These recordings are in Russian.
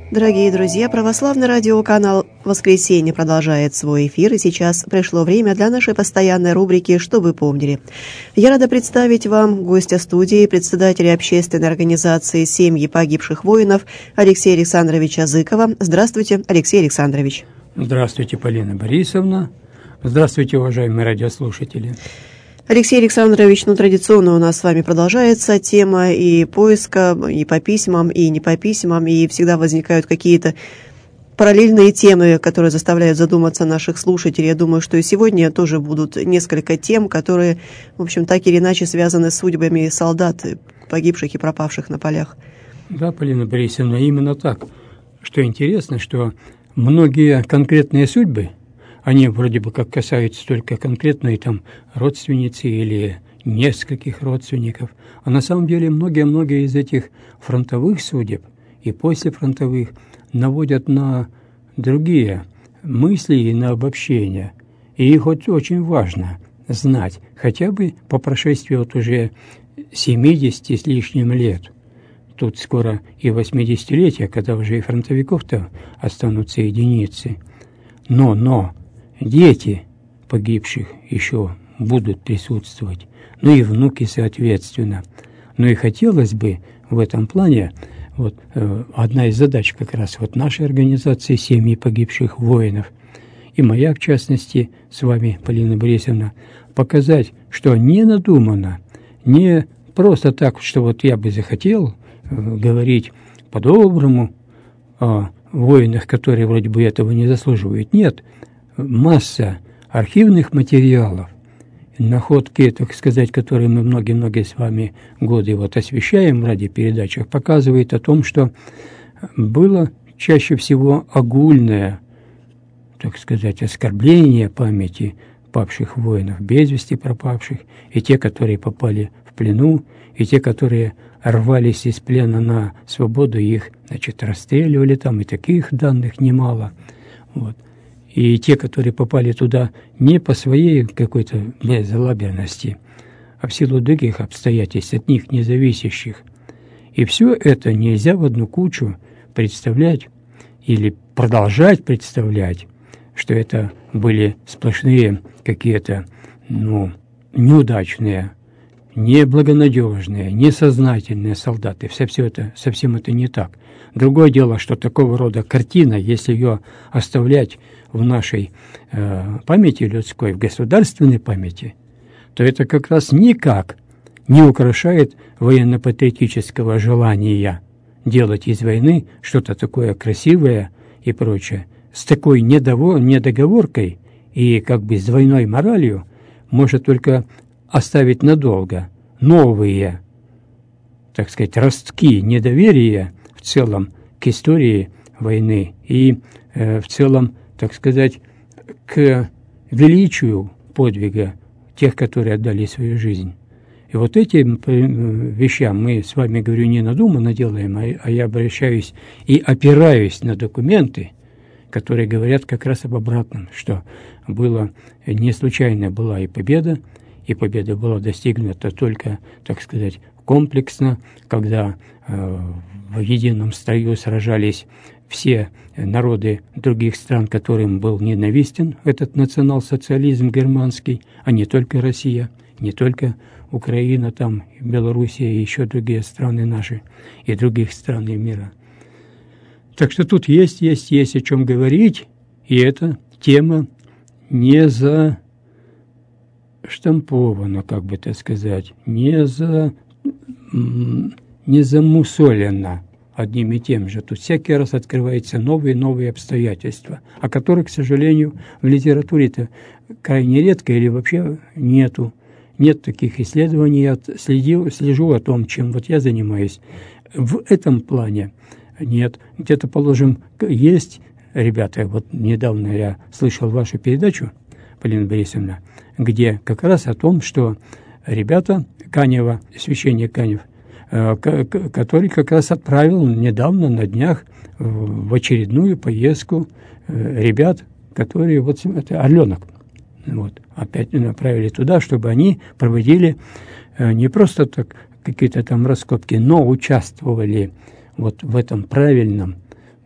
Дорогие друзья, православный радиоканал «Воскресенье» продолжает свой эфир, и сейчас пришло время для нашей постоянной рубрики «Что вы помнили?». Я рада представить вам гостя студии, председателя общественной организации «Семьи погибших воинов» Алексея Александровича Зыкова. Здравствуйте, Алексей Александрович. Здравствуйте, Полина Борисовна. Здравствуйте, уважаемые радиослушатели. Алексей Александрович, традиционно у нас с вами продолжается тема и поиска, и по письмам, и не по письмам, и всегда возникают какие-то параллельные темы, которые заставляют задуматься наших слушателей. Я думаю, что и сегодня тоже будут несколько тем, которые, в общем, так или иначе связаны с судьбами солдат, погибших и пропавших на полях. Да, Полина Борисовна, именно так. Что интересно, что многие конкретные судьбы, они вроде бы как касаются только конкретной там родственницы или нескольких родственников, а на самом деле многие из этих фронтовых судеб и послефронтовых наводят на другие мысли и на обобщения. И их очень важно знать, хотя бы по прошествии уже 70 с лишним лет. Тут скоро и 80-летие, когда уже и фронтовиков-то останутся единицы. Но дети погибших еще будут присутствовать, и внуки соответственно. И хотелось бы в этом плане, одна из задач как раз нашей организации «Семьи погибших воинов», и моя, в частности, с вами, Полина Борисовна, показать, что не надумано, не просто так, что я бы захотел говорить по-доброму о воинах, которые вроде бы этого не заслуживают. Нет. Масса архивных материалов, находки, так сказать, которые мы многие с вами годы освещаем в радиопередачах, показывает о том, что было чаще всего огульное, так сказать, оскорбление памяти павших воинов, без вести пропавших, и те, которые попали в плену, и те, которые рвались из плена на свободу, их, расстреливали там, и таких данных немало. И те, которые попали туда не по своей какой-то безалаберности, а в силу других обстоятельств, от них независящих. И все это нельзя в одну кучу представлять или продолжать представлять, что это были сплошные какие-то, неудачные, неблагонадежные, несознательные солдаты. Совсем это не так. Другое дело, что такого рода картина, если ее оставлять в нашей памяти людской, в государственной памяти, то это как раз никак не украшает военно-патриотического желания делать из войны что-то такое красивое и прочее. С такой недоговоркой и с двойной моралью может только оставить надолго новые, так сказать, ростки недоверия в целом к истории войны и в целом, так сказать, к величию подвига тех, которые отдали свою жизнь. И этим вещам мы с вами, говорю, не надуманно делаем, а я обращаюсь и опираюсь на документы, которые говорят как раз об обратном, что было не случайно была и победа была достигнута только, так сказать, комплексно, когда в едином строю сражались все народы других стран, которым был ненавистен этот национал-социализм германский, а не только Россия, не только Украина, там, Белоруссия и еще другие страны наши и других стран мира. Так что тут есть о чем говорить, и эта тема не заштампована, не замусолена одним и тем же. Тут всякий раз открываются новые обстоятельства, о которых, к сожалению, в литературе-то крайне редко или вообще нету. Нет таких исследований. Я слежу о том, чем я занимаюсь. В этом плане нет. Где-то, положим, есть, ребята, недавно я слышал вашу передачу, Полина Борисовна, где как раз о том, что ребята Канева, священник Канев, который как раз отправил недавно, на днях, в очередную поездку ребят, которые, это орленок, опять направили туда, чтобы они проводили не просто так какие-то там раскопки, но участвовали в этом правильном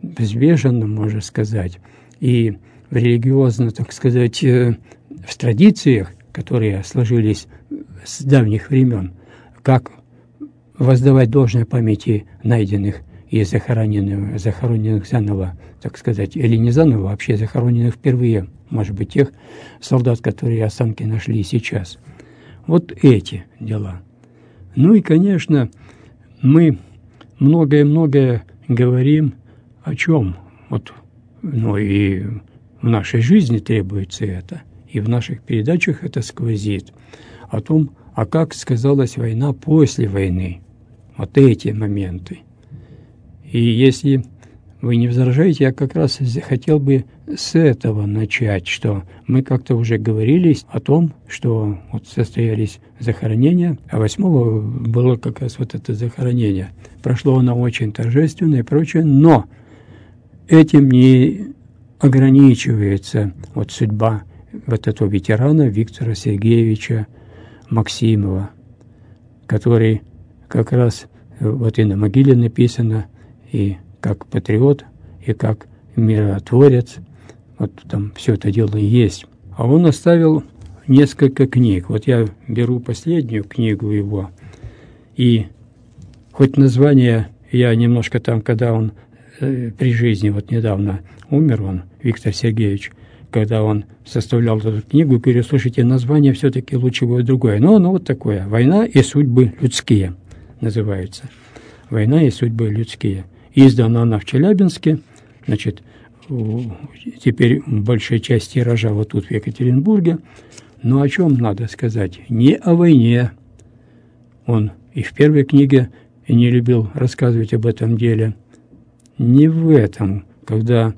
взвешенно, можно сказать, и религиозно, так сказать, в традициях, которые сложились с давних времен, как воздавать должное памяти найденных и захороненных заново, так сказать, или не заново, вообще захороненных впервые, может быть, тех солдат, которые останки нашли и сейчас. Вот эти дела. Ну и, конечно, мы многое-многое говорим о чем? Вот, ну и в нашей жизни требуется это, и в наших передачах это сквозит. О том, а как сказалась война после войны. Вот эти моменты. И если вы не возражаете, я как раз хотел бы с этого начать, что мы как-то уже говорили о том, что вот состоялись захоронения, а 8-го было как раз вот это захоронение. Прошло оно очень торжественно и прочее, но этим не ограничивается вот судьба вот этого ветерана Виктора Сергеевича Максимова, который как раз вот и на могиле написано, и как патриот, и как миротворец. Вот там все это дело есть. А он оставил несколько книг. Вот я беру последнюю книгу его, и хоть название я немножко там, когда он при жизни, вот недавно умер он, Виктор Сергеевич, когда он составлял эту книгу, говорю, слушайте, название все-таки лучше будет другое. Но оно вот такое. «Война и судьбы людские» называется. «Война и судьбы людские». Издана она в Челябинске, значит, теперь большая часть тиража вот тут в Екатеринбурге. Но о чем надо сказать? Не о войне. Он и в первой книге не любил рассказывать об этом деле. Не в этом, когда,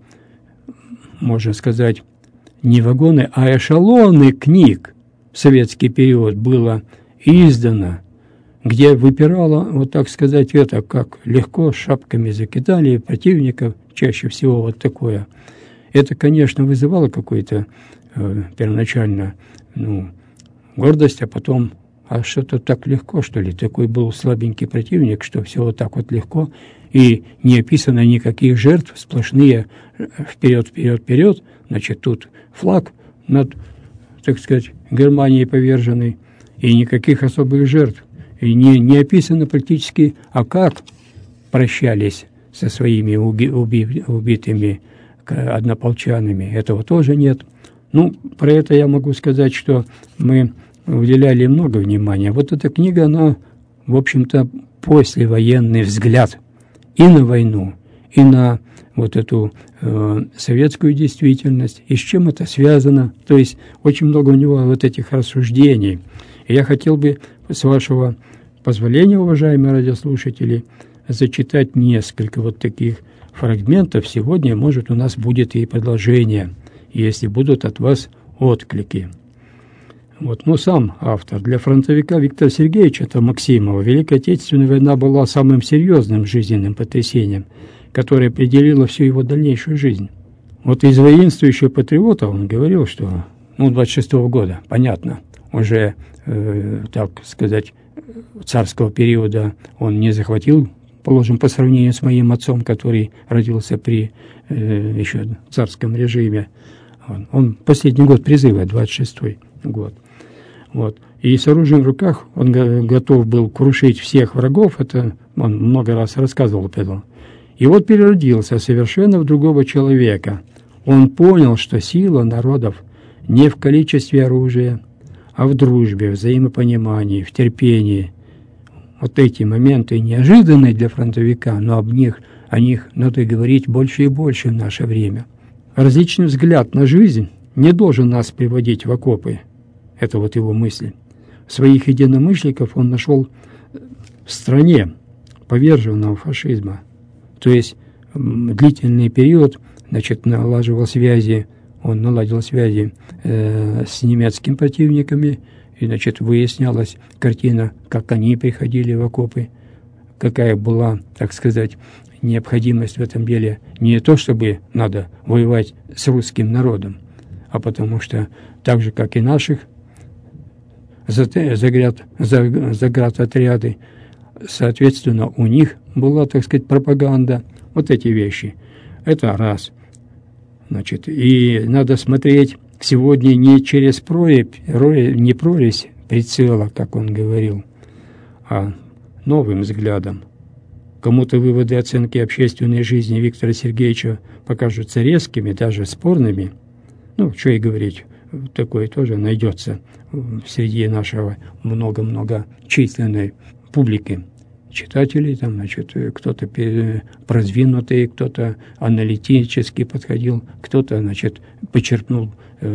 можно сказать, не вагоны, а эшелоны книг в советский период было издано, где выпирало, вот так сказать, это, как легко шапками закидали противников, чаще всего вот такое. Это, конечно, вызывало какую-то первоначально гордость, а потом, а что-то так легко, что ли? Такой был слабенький противник, что все вот так вот легко, и не описано никаких жертв, сплошные вперед, значит, тут флаг над, так сказать, Германией поверженный, и никаких особых жертв. И не описано практически, а как прощались со своими убитыми однополчанами. Этого тоже нет. Ну, про это я могу сказать, что мы уделяли много внимания. Вот эта книга, она, в общем-то, послевоенный взгляд и на войну, и на вот эту советскую действительность, и с чем это связано. То есть очень много у него вот этих рассуждений. И я хотел бы, с вашего позволения, уважаемые радиослушатели, зачитать несколько вот таких фрагментов. Сегодня, может, у нас будет и продолжение, если будут от вас отклики. Вот, но сам автор. Для фронтовика Виктора Сергеевича Максимова Великая Отечественная война была самым серьезным жизненным потрясением, которое определило всю его дальнейшую жизнь. Вот из воинствующего патриота он говорил, что 26-го года, понятно, уже, так сказать, царского периода он не захватил, положим, по сравнению с моим отцом, который родился при еще царском режиме. Он последний год призыва, 26-й год. Вот. И с оружием в руках он готов был крушить всех врагов, это он много раз рассказывал об этом. И вот переродился совершенно в другого человека. Он понял, что сила народов не в количестве оружия, а в дружбе, в взаимопонимании, в терпении. Вот эти моменты неожиданные для фронтовика, но о них надо говорить больше и больше в наше время. Различный взгляд на жизнь не должен нас приводить в окопы. Это вот его мысли. Своих единомышленников он нашел в стране поверженного фашизма. То есть длительный период, значит, наладил связи с немецкими противниками, и, значит, выяснялась картина, как они приходили в окопы, какая была, так сказать, необходимость в этом деле. Не то, чтобы надо воевать с русским народом, а потому что так же, как и наших заградотряды, соответственно, у них была, так сказать, пропаганда. Вот эти вещи. Это раз. Значит, и надо смотреть сегодня не через не прорезь прицела, как он говорил, а новым взглядом. Кому-то выводы оценки общественной жизни Виктора Сергеевича покажутся резкими, даже спорными. Ну, что и говорить, такое тоже найдется среди нашего много-много численной публики. Читателей, там, значит, кто-то продвинутый, кто-то аналитически подходил, кто-то, значит, почерпнул,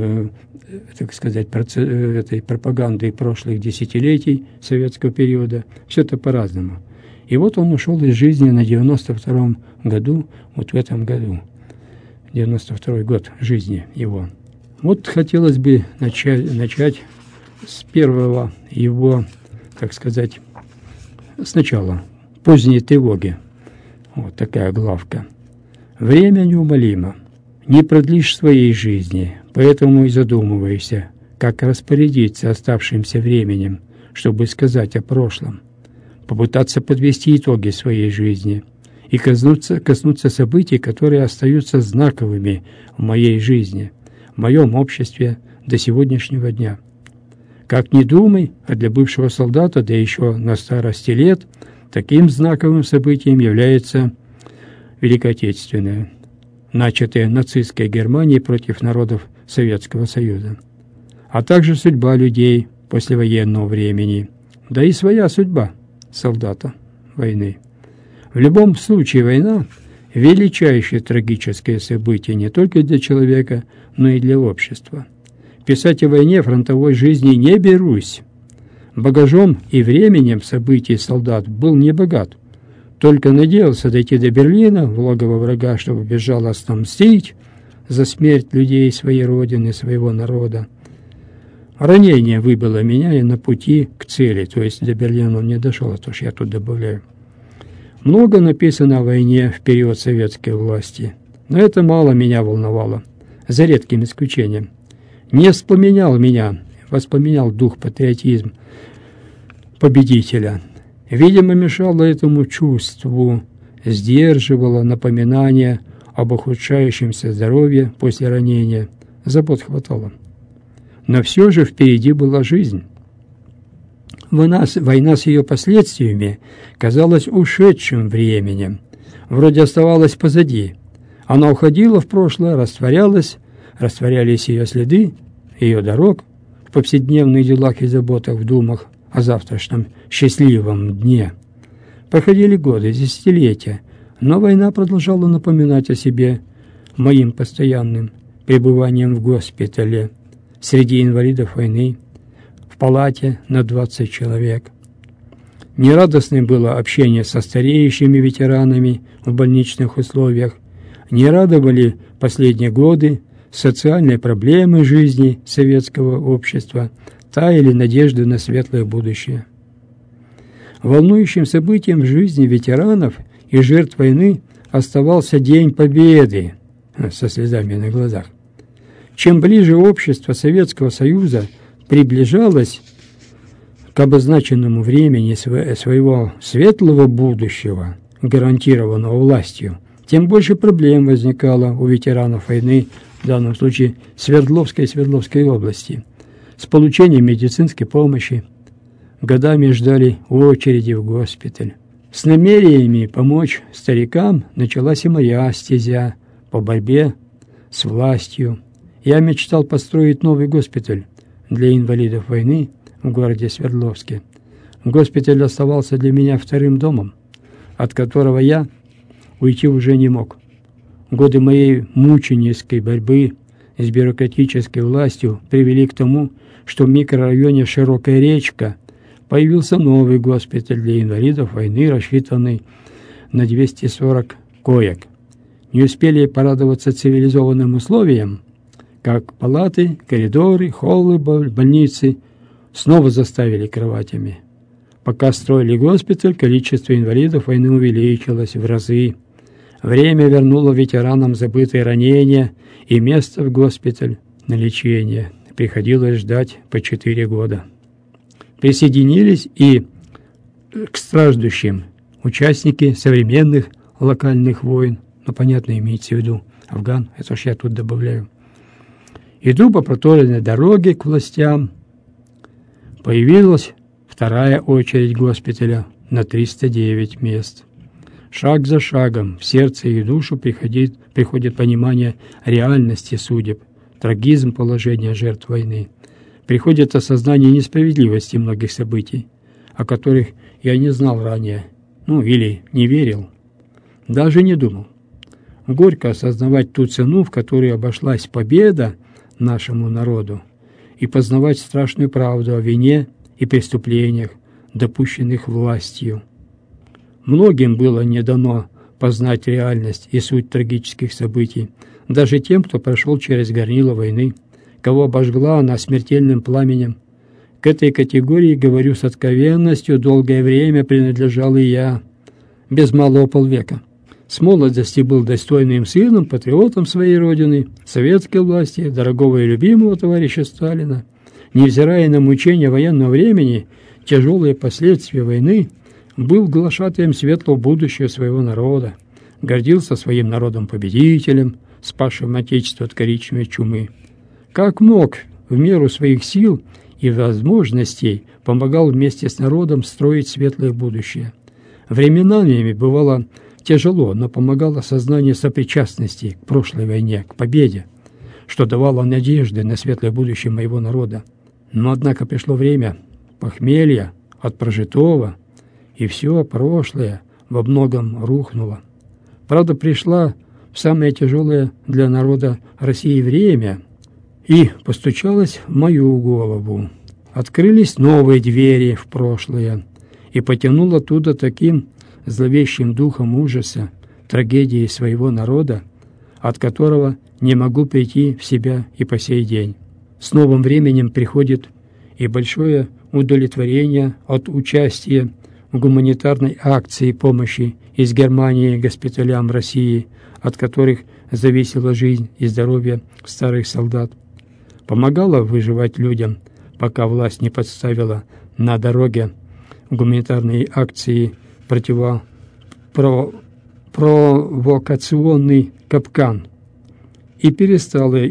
так сказать, этой пропаганды прошлых десятилетий советского периода. Все это по-разному. И вот он ушел из жизни на 92-м году, вот в этом году, 92-й год жизни его. Вот хотелось бы начать с первого его, так сказать, сначала поздней тревоги. Вот такая главка. Время неумолимо. Не продлишь своей жизни, поэтому и задумывайся, как распорядиться оставшимся временем, чтобы сказать о прошлом, попытаться подвести итоги своей жизни и коснуться событий, которые остаются знаковыми в моей жизни, в моем обществе до сегодняшнего дня. Как ни думай, а для бывшего солдата, да еще на старости лет, таким знаковым событием является Великая Отечественная, начатая нацистской Германией против народов Советского Союза, а также судьба людей послевоенного времени, да и своя судьба солдата войны. В любом случае война – величайшее трагическое событие не только для человека, но и для общества. Писать о войне фронтовой жизни не берусь. Багажом и временем событий солдат был не богат. Только надеялся дойти до Берлина, в логово врага, чтобы безжалостно мстить за смерть людей своей родины, своего народа. Ранение выбило меня и на пути к цели, то есть до Берлина он не дошел, а то ж я тут добавляю. Много написано о войне в период советской власти, но это мало меня волновало, за редким исключением. Не воспламенял дух патриотизм победителя. Видимо, мешало этому чувству, сдерживало напоминание об ухудшающемся здоровье после ранения. Забот хватало. Но все же впереди была жизнь. Война с ее последствиями казалась ушедшим временем. Вроде оставалась позади. Она уходила в прошлое, растворялись ее следы, ее дорог в повседневных делах и заботах, в думах о завтрашнем счастливом дне. Проходили годы, десятилетия, но война продолжала напоминать о себе моим постоянным пребыванием в госпитале среди инвалидов войны, в палате на 20 человек. Нерадостным было общение со стареющими ветеранами в больничных условиях, не радовали последние годы социальные проблемы жизни советского общества, таяли надежды на светлое будущее. Волнующим событием в жизни ветеранов и жертв войны оставался День Победы со слезами на глазах. Чем ближе общество Советского Союза приближалось к обозначенному времени своего светлого будущего, гарантированного властью, тем больше проблем возникало у ветеранов войны, в данном случае Свердловской области, с получением медицинской помощи. Годами ждали очереди в госпиталь. С намерениями помочь старикам началась и моя стезя по борьбе с властью. Я мечтал построить новый госпиталь для инвалидов войны в городе Свердловске. Госпиталь оставался для меня вторым домом, от которого я уйти уже не мог. Годы моей мученической борьбы с бюрократической властью привели к тому, что в микрорайоне Широкая Речка появился новый госпиталь для инвалидов войны, рассчитанный на 240 коек. Не успели порадоваться цивилизованным условиям, как палаты, коридоры, холлы больницы снова заставили кроватями. Пока строили госпиталь, количество инвалидов войны увеличилось в разы. Время вернуло ветеранам забытые ранения и место в госпиталь на лечение. Приходилось ждать по 4 года. Присоединились и к страждущим участники современных локальных войн, Ну, понятно, имеется в виду Афган, это ж я тут добавляю. Иду по проторенной дороге к властям. Появилась вторая очередь госпиталя на 309 мест. Шаг за шагом в сердце и душу приходит понимание реальности судеб, трагизм положения жертв войны. Приходит осознание несправедливости многих событий, о которых я не знал ранее, или не верил, даже не думал. Горько осознавать ту цену, в которой обошлась победа нашему народу, и познавать страшную правду о вине и преступлениях, допущенных властью. Многим было не дано познать реальность и суть трагических событий, даже тем, кто прошел через горнило войны, кого обожгла она смертельным пламенем. К этой категории, говорю с откровенностью, долгое время принадлежал и я, без малого полвека. С молодости был достойным сыном, патриотом своей родины, советской власти, дорогого и любимого товарища Сталина. Невзирая на мучения военного времени, тяжелые последствия войны, был глашатаем светлого будущего своего народа, гордился своим народом-победителем, спасшим Отечество от коричневой чумы. Как мог, в меру своих сил и возможностей, помогал вместе с народом строить светлое будущее. Временами бывало тяжело, но помогало сознание сопричастности к прошлой войне, к победе, что давало надежды на светлое будущее моего народа. Но, однако, пришло время похмелья от прожитого, и все прошлое во многом рухнуло. Правда, пришла в самое тяжелое для народа России время и постучалась в мою голову. Открылись новые двери в прошлое, и потянул оттуда таким зловещим духом ужаса, трагедии своего народа, от которого не могу прийти в себя и по сей день. С новым временем приходит и большое удовлетворение от участия в гуманитарной акции помощи из Германии госпиталям России, от которых зависела жизнь и здоровье старых солдат. Помогала выживать людям, пока власть не подставила на дороге гуманитарные акции провокационный капкан и перекрыла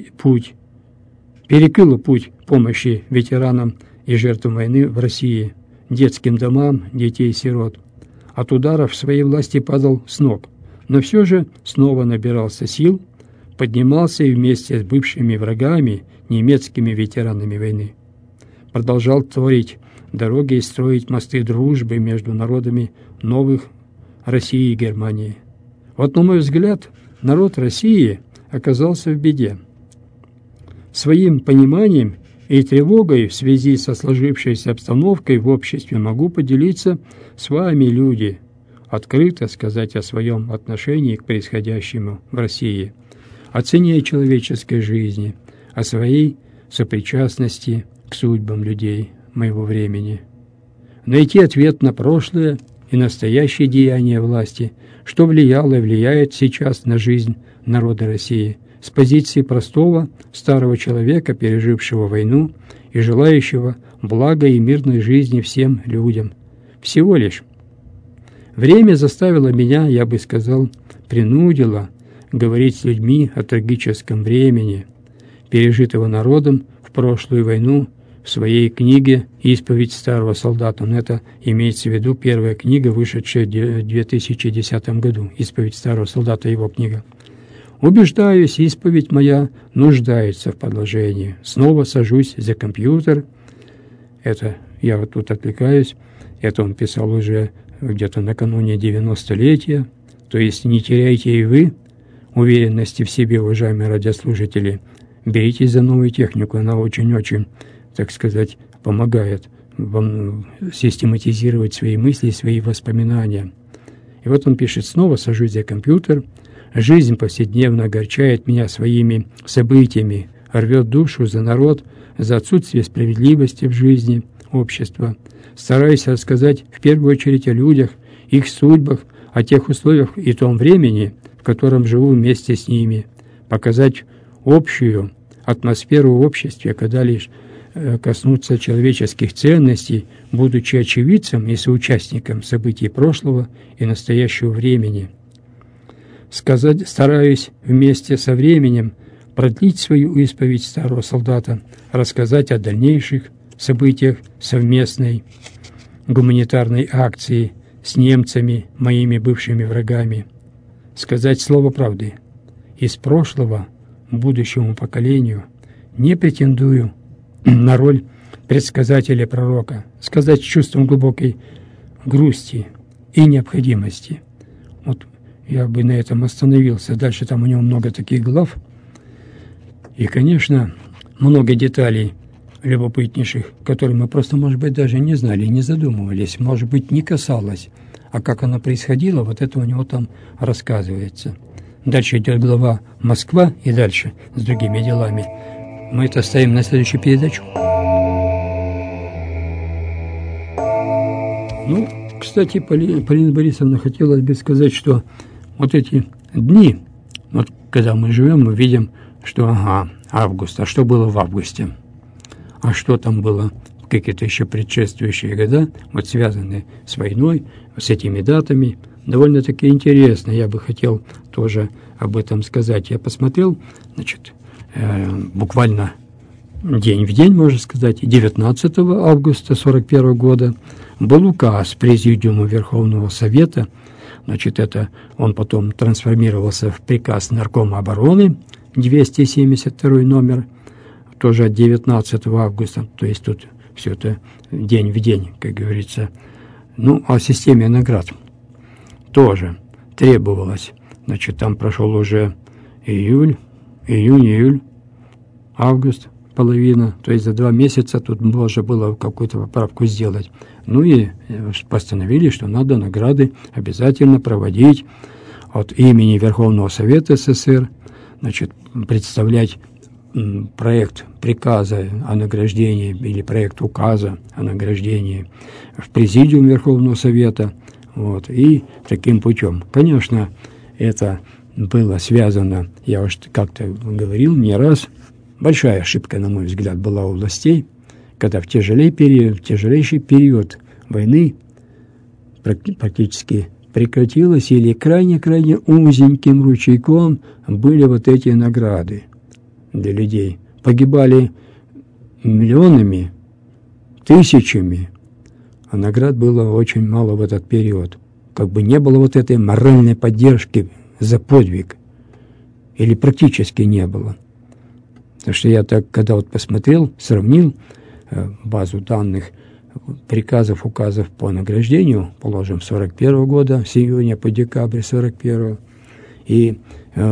путь помощи ветеранам и жертвам войны в России, детским домам детей-сирот. От ударов своей власти падал с ног, но все же снова набирался сил, поднимался и вместе с бывшими врагами, немецкими ветеранами войны, продолжал творить дороги и строить мосты дружбы между народами новых России и Германии. Вот, на мой взгляд, народ России оказался в беде. Своим пониманием и тревогой в связи со сложившейся обстановкой в обществе могу поделиться с вами, люди, открыто сказать о своем отношении к происходящему в России, о цене человеческой жизни, о своей сопричастности к судьбам людей моего времени. Найти ответ на прошлое и настоящее деяние власти, что влияло и влияет сейчас на жизнь народа России, с позиции простого старого человека, пережившего войну и желающего блага и мирной жизни всем людям. Всего лишь. Время заставило меня, я бы сказал, принудило говорить с людьми о трагическом времени, пережитого народом в прошлую войну, в своей книге «Исповедь старого солдата». Но это имеется в виду первая книга, вышедшая в 2010 году. «Исповедь старого солдата» — его книга. Убеждаюсь, исповедь моя нуждается в продолжении. Снова сажусь за компьютер. Это я вот тут отвлекаюсь. Это он писал уже где-то накануне 90-летия. То есть не теряйте и вы уверенности в себе, уважаемые радиослушатели. Беритесь за новую технику. Она очень-очень, так сказать, помогает вам систематизировать свои мысли, свои воспоминания. И вот он пишет: снова сажусь за компьютер. Жизнь повседневно огорчает меня своими событиями, рвет душу за народ, за отсутствие справедливости в жизни общества. Стараюсь рассказать в первую очередь о людях, их судьбах, о тех условиях и том времени, в котором живу вместе с ними, показать общую атмосферу в обществе, когда лишь коснуться человеческих ценностей, будучи очевидцем и соучастником событий прошлого и настоящего времени. стараюсь вместе со временем продлить свою исповедь старого солдата, рассказать о дальнейших событиях совместной гуманитарной акции с немцами, моими бывшими врагами, сказать слово правды. Из прошлого будущему поколению не претендую на роль предсказателя-пророка, сказать с чувством глубокой грусти и необходимости. Вот я бы на этом остановился. Дальше там у него много таких глав. И, конечно, много деталей любопытнейших, которые мы просто, может быть, даже не знали, не задумывались, может быть, не касалось. А как оно происходило, вот это у него там рассказывается. Дальше идет глава «Москва» и дальше с другими делами. Мы это оставим на следующую передачу. Ну, кстати, Полина Борисовна, хотелось бы сказать, что вот эти дни, вот когда мы живем, мы видим, что август, а что было в августе? А что там было в какие-то еще предшествующие года, вот связанные с войной, с этими датами, довольно-таки интересно. Я бы хотел тоже об этом сказать. Я посмотрел, значит, буквально день в день, можно сказать, 19 августа 1941 года был указ Президиума Верховного Совета. Значит, это он потом трансформировался в приказ Наркома обороны, 272 номер, тоже от 19 августа, то есть тут все это день в день, как говорится. Ну, о системе наград тоже требовалось. Значит, там прошел уже июнь, август, половина, то есть за 2 месяца тут можно было какую-то поправку сделать. Ну и постановили, что надо награды обязательно проводить от имени Верховного Совета СССР, значит, представлять проект приказа о награждении или проект указа о награждении в Президиум Верховного Совета. Вот, и таким путем. Конечно, это было связано, я уж как-то говорил не раз, большая ошибка, на мой взгляд, была у властей, когда в тяжелейший период войны практически прекратилось или крайне-крайне узеньким ручейком были вот эти награды для людей. Погибали миллионами, тысячами, а наград было очень мало в этот период. Как бы не было вот этой моральной поддержки за подвиг. Или практически не было. Потому что я так, когда вот посмотрел, сравнил базу данных приказов, указов по награждению, положим, 41 года, с июня по декабрь 41 и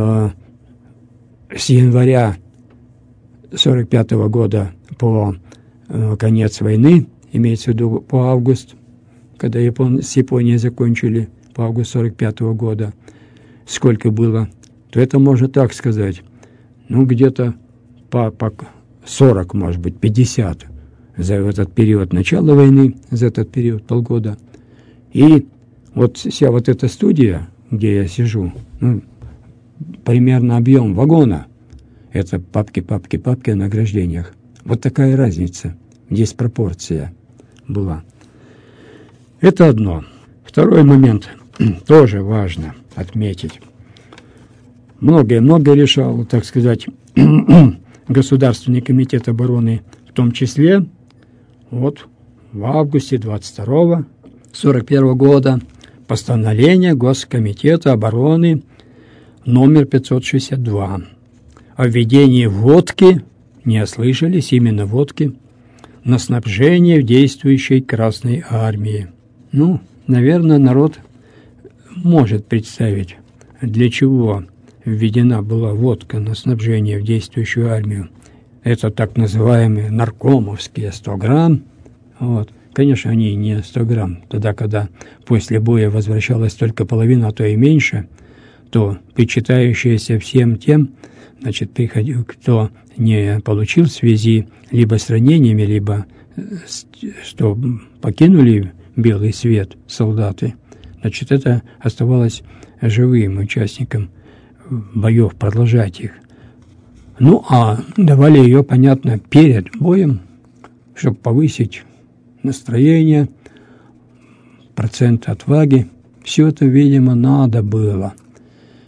с января 45 года по конец войны, имеется в виду по август, когда с Японией закончили, по август 45 года, сколько было, то это можно так сказать, ну, где-то по 40, может быть, 50 за этот период начала войны, за этот период полгода. И вот вся вот эта студия, где я сижу, ну, примерно объем вагона, это папки о награждениях. Вот такая разница, диспропорция была. Это одно. Второй момент тоже важно отметить. Многое решал, так сказать, Государственный комитет обороны, в том числе вот в августе 1941 года постановление Госкомитета обороны номер 562 о введении водки, не ослышались, именно водки, на снабжение в действующей Красной Армии. Ну, наверное, народ может представить, для чего введена была водка на снабжение в действующую армию. Это так называемые наркомовские 100 грамм. Вот. Конечно, они не 100 грамм. Тогда, когда после боя возвращалась только половина, а то и меньше, то причитающиеся всем тем, значит, кто не получил в связи либо с ранениями, либо что покинули белый свет солдаты, значит, это оставалось живым участником боев, продолжать их. Ну, а давали ее, понятно, перед боем, чтобы повысить настроение, процент отваги. Все это, видимо, надо было.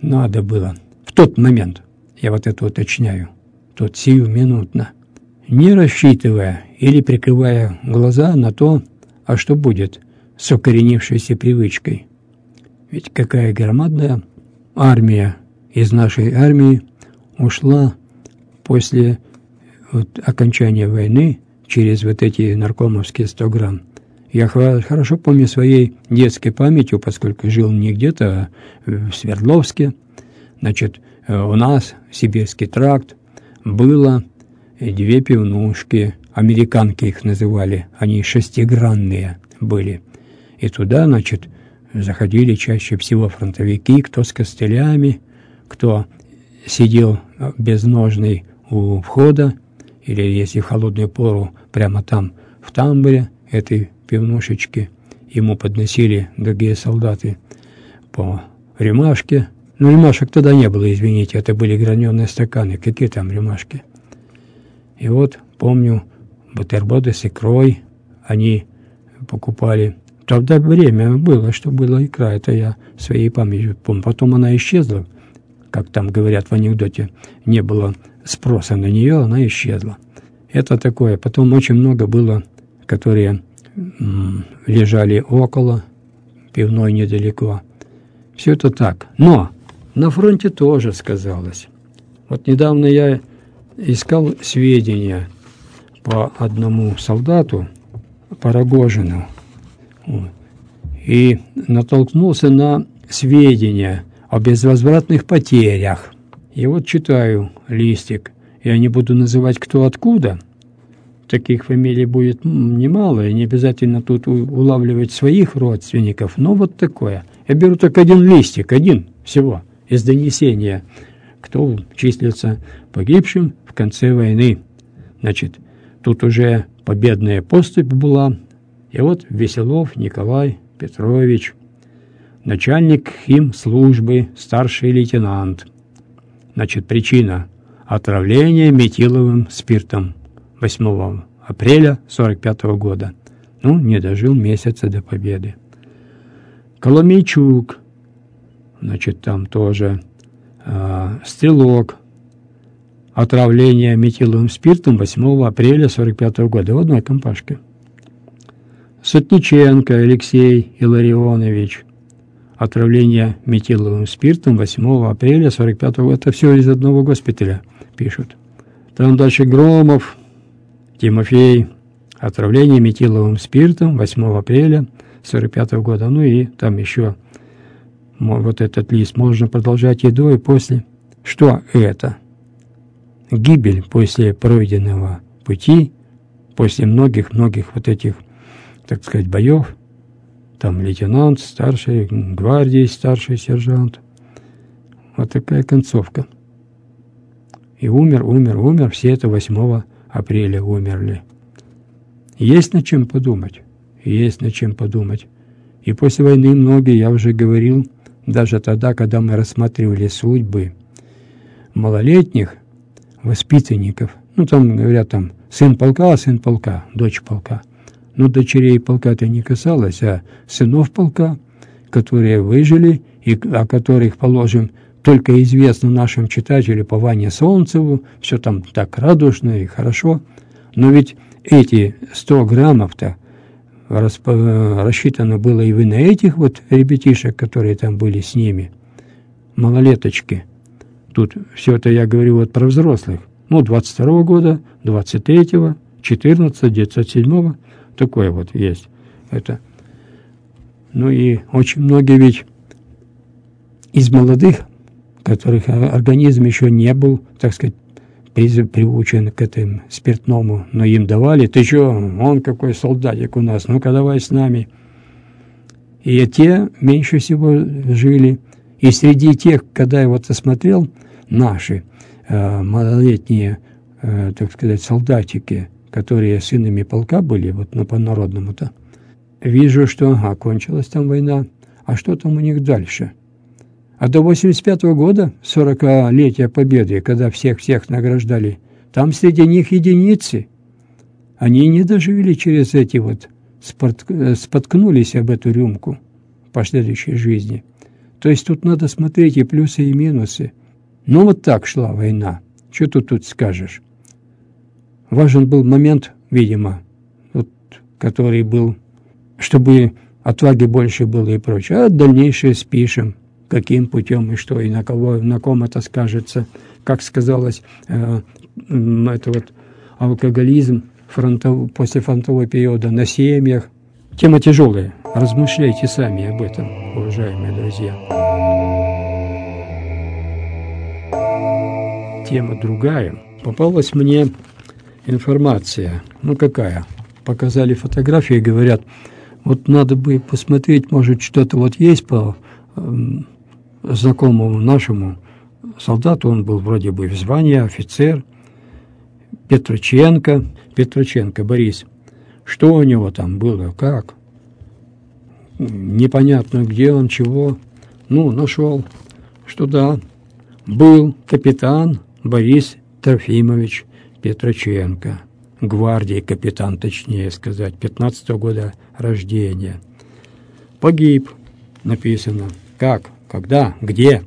надо было в тот момент, я вот это уточняю, тут сиюминутно, не рассчитывая или прикрывая глаза на то, а что будет с укоренившейся привычкой. Ведь какая громадная армия из нашей армии ушла после окончания войны через вот эти наркомовские 100 грамм. Я хорошо помню своей детской памятью, поскольку жил не где-то, а в Свердловске. Значит, у нас, Сибирский тракт, было 2 пивнушки, американки их называли, они 6-гранные были. И туда, значит, заходили чаще всего фронтовики, кто с костылями, кто сидел безножный у входа, или если в холодную пору прямо там, в тамбуре этой пивнушечки, ему подносили другие солдаты по рюмашке. Ну, рюмашек тогда не было, извините, это были граненые стаканы, какие там рюмашки. И вот, помню, бутерброды с икрой они покупали. Тогда время было, что была икра, это я своей памятью помню. Потом она исчезла, как там говорят в анекдоте, не было спроса на нее, она исчезла. Это такое. Потом очень много было, которые лежали около, пивной недалеко. Все это так. Но на фронте тоже сказалось. Вот недавно я искал сведения по одному солдату, по Рогожину, и натолкнулся на сведения о безвозвратных потерях. И вот читаю листик, я не буду называть кто откуда, таких фамилий будет немало, и не обязательно тут улавливать своих родственников, но вот такое. Я беру только один листик, один всего, из донесения, кто числится погибшим в конце войны. Значит, тут уже победная поступь была, и вот Веселов Николай Петрович, начальник химслужбы, старший лейтенант. Значит, причина – отравление метиловым спиртом 8 апреля 1945 года. Ну, не дожил месяца до победы. Коломейчук, значит, там тоже стрелок. Отравление метиловым спиртом 8 апреля 1945 года в одной компашке. Сотниченко Алексей Илларионович. Отравление метиловым спиртом 8 апреля 1945 года. Это все из одного госпиталя пишут. Там дальше Громов Тимофей. Отравление метиловым спиртом 8 апреля 1945 года. Ну и там еще вот этот лист. Можно продолжать и до, и после. Что это? Гибель после пройденного пути, после многих-многих вот этих, так сказать, боев. Там лейтенант, старший гвардии, старший сержант. Вот такая концовка. И умер, все это 8 апреля умерли. Есть над чем подумать, есть над чем подумать. И после войны многие, я уже говорил, даже тогда, когда мы рассматривали судьбы малолетних воспитанников, ну, там, говорят, там, сын полка, дочь полка. Но дочерей полка это не касалось, а сынов полка, которые выжили, и о которых, положим, только известно нашим читателям по Ване Солнцеву, все там так радужно и хорошо. Но ведь эти 100 граммов-то рассчитано было и вы на этих вот ребятишек, которые там были с ними, малолеточки. Тут все это я говорю вот про взрослых. Ну, 22-го года, 23-го, 14-го, 907-го. Такое вот есть. Это. Ну и очень многие ведь из молодых, которых организм еще не был, так сказать, приучен к этому спиртному, но им давали. Ты что, он какой солдатик у нас, ну-ка давай с нами. И те меньше всего жили. И среди тех, когда я вот осмотрел, наши малолетние, так сказать, солдатики, которые сынами полка были, вот ну, по-народному-то, вижу, что окончилась там война, а что там у них дальше? А до 85-го года, 40-летия Победы, когда всех награждали, там среди них единицы. Они не дожили через эти вот, споткнулись об эту рюмку в последующей жизни. То есть тут надо смотреть и плюсы, и минусы. Ну, вот так шла война. Что ты тут скажешь? Важен был момент, видимо, вот, который был, чтобы отваги больше было и прочее. А дальнейшее спишем, каким путем и что, и на кого, на ком это скажется. Как сказалось, это вот алкоголизм после фронтового периода на семьях. Тема тяжелая. Размышляйте сами об этом, уважаемые друзья. Тема другая. Попалась мне информация. Ну, какая? Показали фотографии, говорят, вот надо бы посмотреть, может, что-то вот есть по знакомому нашему солдату. Он был вроде бы в звании, офицер. Петроченко Борис. Что у него там было, как? Непонятно, где он, чего. Ну, нашел, что да, был капитан Борис Трофимович Петроченко. Гвардии капитан, точнее сказать, 15-го года рождения. Погиб, написано. Как, когда, где?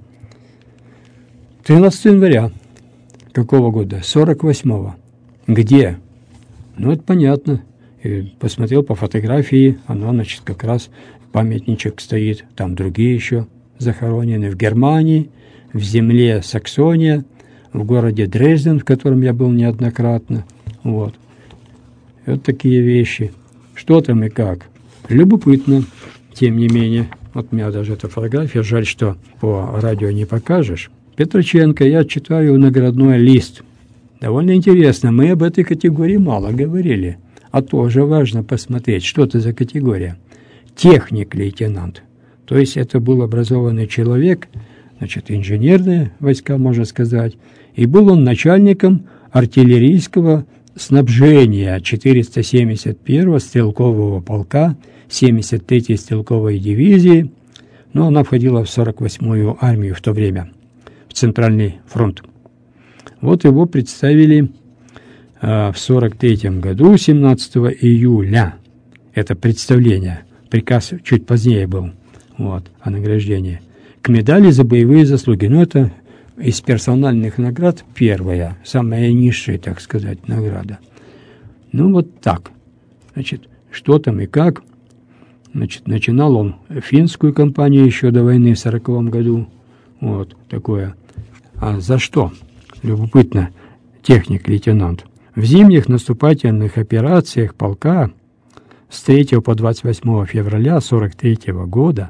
13 января. Какого года? 48-го. Где? Ну, это понятно. И посмотрел по фотографии, оно, значит, как раз памятничек стоит. Там другие еще захоронены в Германии, в земле Саксония, в городе Дрезден, в котором я был неоднократно. Вот. И вот такие вещи. Что там и как? Любопытно, тем не менее. Вот у меня даже эта фотография, жаль, что по радио не покажешь. Петроченко, я читаю наградной лист. Довольно интересно, мы об этой категории мало говорили. А тоже важно посмотреть, что это за категория. Техник-лейтенант. То есть это был образованный человек, значит, инженерные войска, можно сказать. И был он начальником артиллерийского снабжения 471-го стрелкового полка 73-й стрелковой дивизии. Но она входила в 48-ю армию в то время, в Центральный фронт. Вот его представили в 43-м году, 17 июля. Это представление. Приказ чуть позднее был, вот, о награждении. К медали за боевые заслуги. Ну, это из персональных наград первая, самая низшая, так сказать, награда. Ну, вот так. Значит, что там и как. Значит, начинал он финскую кампанию еще до войны в 40-м году. Вот, такое. А за что? Любопытно, техник-лейтенант. В зимних наступательных операциях полка с 3 по 28 февраля 1943 года,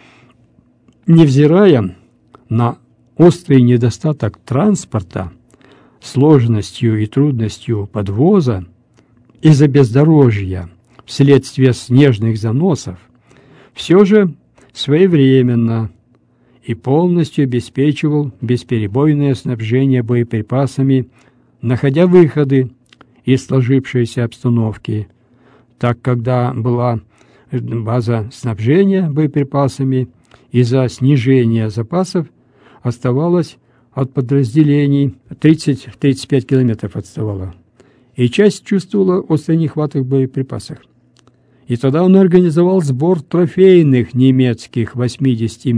невзирая на острый недостаток транспорта, сложностью и трудностью подвоза из-за бездорожья вследствие снежных заносов, все же своевременно и полностью обеспечивал бесперебойное снабжение боеприпасами, находя выходы из сложившейся обстановки. Так, когда была база снабжения боеприпасами, из-за снижения запасов оставалось от подразделений 30-35 километров отставала. И часть чувствовала острый нехваток в боеприпасах. И тогда он организовал сбор трофейных немецких 82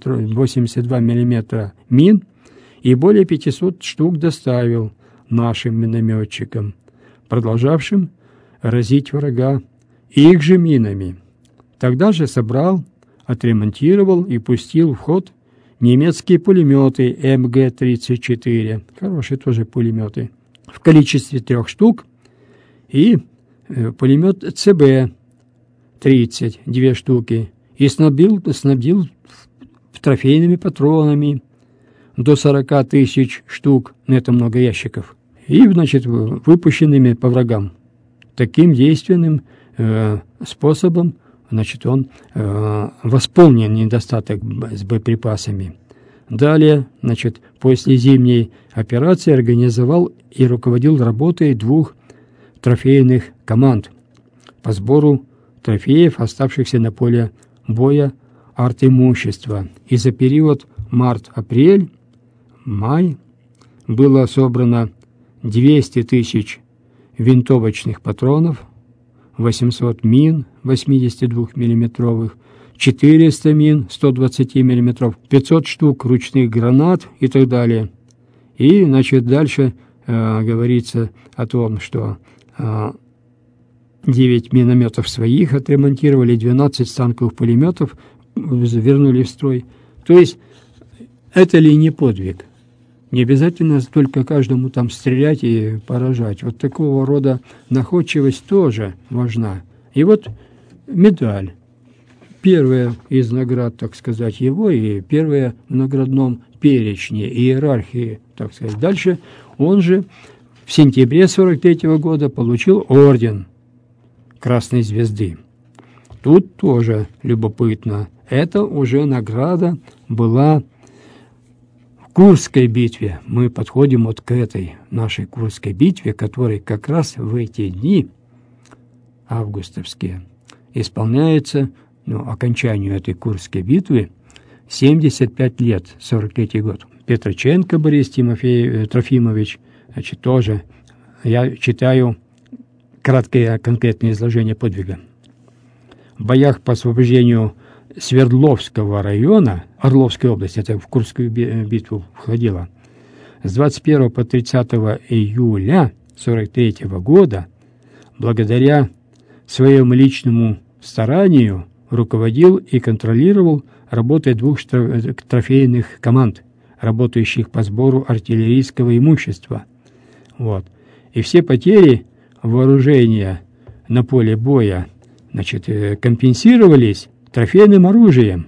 мм мин и более 500 штук доставил нашим минометчикам, продолжавшим разить врага их же минами. Тогда же собрал, отремонтировал и пустил в ход немецкие пулеметы МГ-34, хорошие тоже пулеметы, в количестве 3 штук, и пулемет ЦБ-30, 2 штуки, и снабдил трофейными патронами до 40 тысяч штук, это много ящиков, и, значит, выпущенными по врагам. Таким действенным способом, значит, он восполнил недостаток с боеприпасами. Далее, значит, после зимней операции организовал и руководил работой 2 трофейных команд по сбору трофеев, оставшихся на поле боя артимущества. И за период март-апрель-май было собрано 200 тысяч винтовочных патронов, 800 мин 82 миллиметровых, 400 мин 120 мм, 500 штук ручных гранат и так далее. И, значит, дальше говорится о том, что 9 минометов своих отремонтировали, 12 станковых пулеметов вернули в строй. То есть это ли не подвиг? Не обязательно только каждому там стрелять и поражать. Вот такого рода находчивость тоже важна. И вот медаль. Первая из наград, так сказать, его, и первая в наградном перечне, иерархии, так сказать. Дальше он же в сентябре 1943 года получил орден Красной Звезды. Тут тоже любопытно. Это уже награда была в Курской битве. Мы подходим вот к этой нашей Курской битве, которой как раз в эти дни августовские исполняется, окончанию этой Курской битвы 75 лет, 43 год. Петроченко Борис Трофимович, значит, тоже я читаю краткое конкретное изложение подвига. В боях по освобождению Свердловского района, Орловской области, это в Курскую битву входило, с 21 по 30 июля 1943 года, благодаря своему личному старанию, руководил и контролировал работой 2 трофейных команд, работающих по сбору артиллерийского имущества. Вот. И все потери вооружения на поле боя, значит, компенсировались трофейным оружием,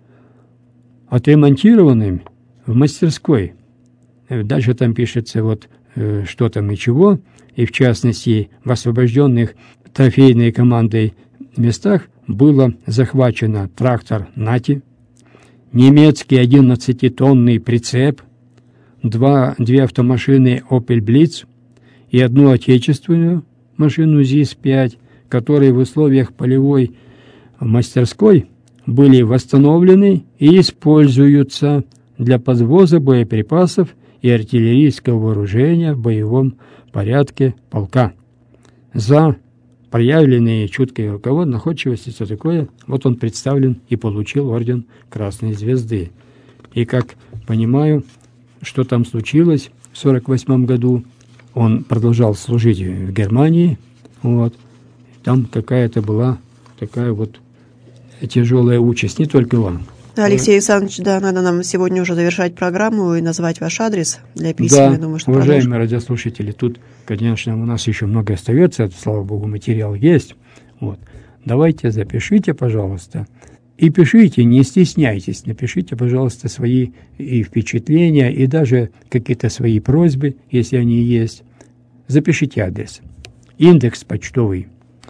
отремонтированным в мастерской. Дальше там пишется, вот, что там и чего, и в частности в освобожденных трофейной командой местах было захвачено трактор «Нати», немецкий 11-тонный прицеп, 2 автомашины «Опель Блиц» и 1 отечественную машину ЗИС-5, которые в условиях полевой мастерской были восстановлены и используются для подвоза боеприпасов и артиллерийского вооружения в боевом порядке полка. За проявленные чуткое руководство, находчивость и все такое, вот он представлен и получил орден Красной Звезды. И, как понимаю, что там случилось в 1948 году, он продолжал служить в Германии, вот, там какая-то была такая вот тяжелая участь, не только он. Да, Алексей Александрович, да, надо нам сегодня уже завершать программу и назвать ваш адрес для писем. Да, я думаю, что уважаемые радиослушатели, тут, конечно, у нас еще много остается, слава богу, материал есть. Вот. Давайте запишите, пожалуйста, и пишите, не стесняйтесь, напишите, пожалуйста, свои и впечатления, и даже какие-то свои просьбы, если они есть. Запишите адрес. Индекс почтовый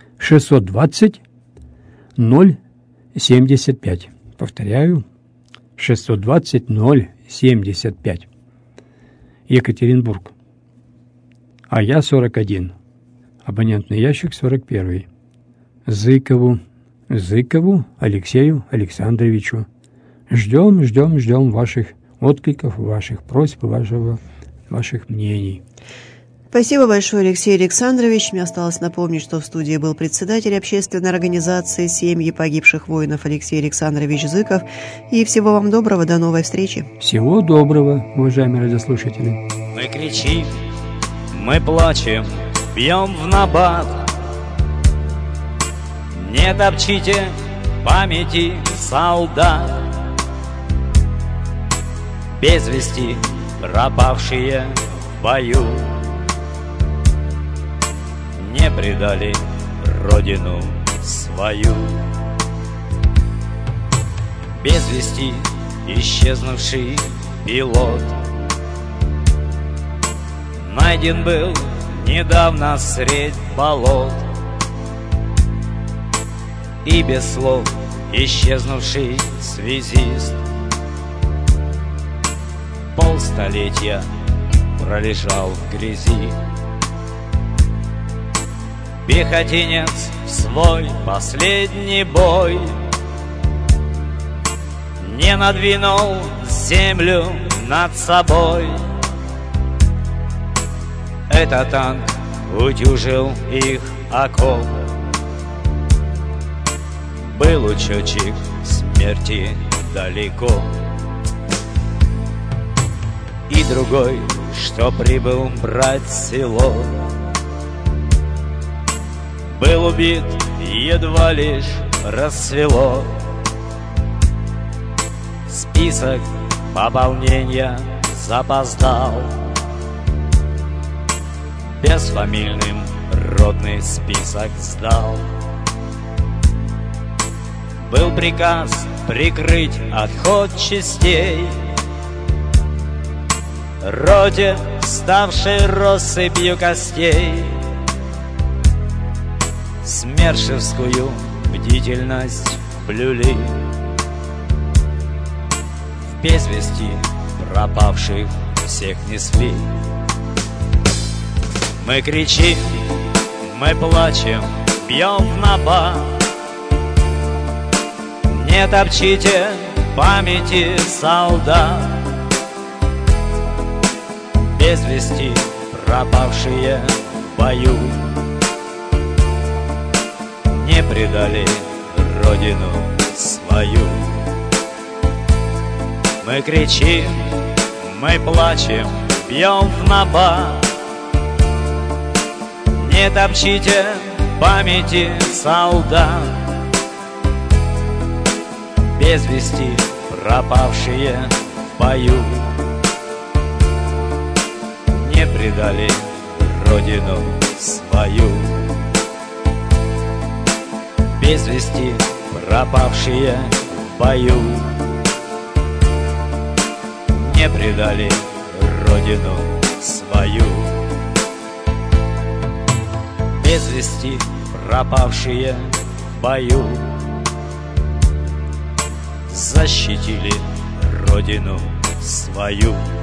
620 075. Повторяю, 620 075. Екатеринбург. А я 41. Абонентный ящик 41. Зыкову Алексею Александровичу. Ждем ваших откликов, ваших просьб, ваших мнений. Спасибо большое, Алексей Александрович. Мне осталось напомнить, что в студии был председатель общественной организации «Семьи погибших воинов» Алексей Александрович Зыков. И всего вам доброго, до новой встречи. Всего доброго, уважаемые радиослушатели. Мы кричим, мы плачем, бьем в набат. Не топчите памяти солдат, без вести пропавшие в бою. Не предали родину свою. Без вести исчезнувший пилот найден был недавно средь болот. И без слов исчезнувший связист полстолетия пролежал в грязи. Пехотинец в свой последний бой не надвинул землю над собой. Этот танк утюжил их окоп. Был учетчик смерти далеко. И другой, что прибыл брать село, был убит, едва лишь рассвело. Список пополнения запоздал, безфамильным родный список сдал. Был приказ прикрыть отход частей, роде, ставшей россыпью костей. Смершевскую бдительность блюли, в без вести пропавших всех несли. Мы кричим, мы плачем, бьем в набат. Не топчите памяти солдат, без вести пропавшие в бою не предали родину свою. Мы кричим, мы плачем, бьем в набат. Не топчите памяти солдат, без вести пропавшие в бою не предали родину свою. Без вести пропавшие в бою не предали родину свою. Без вести пропавшие в бою защитили родину свою.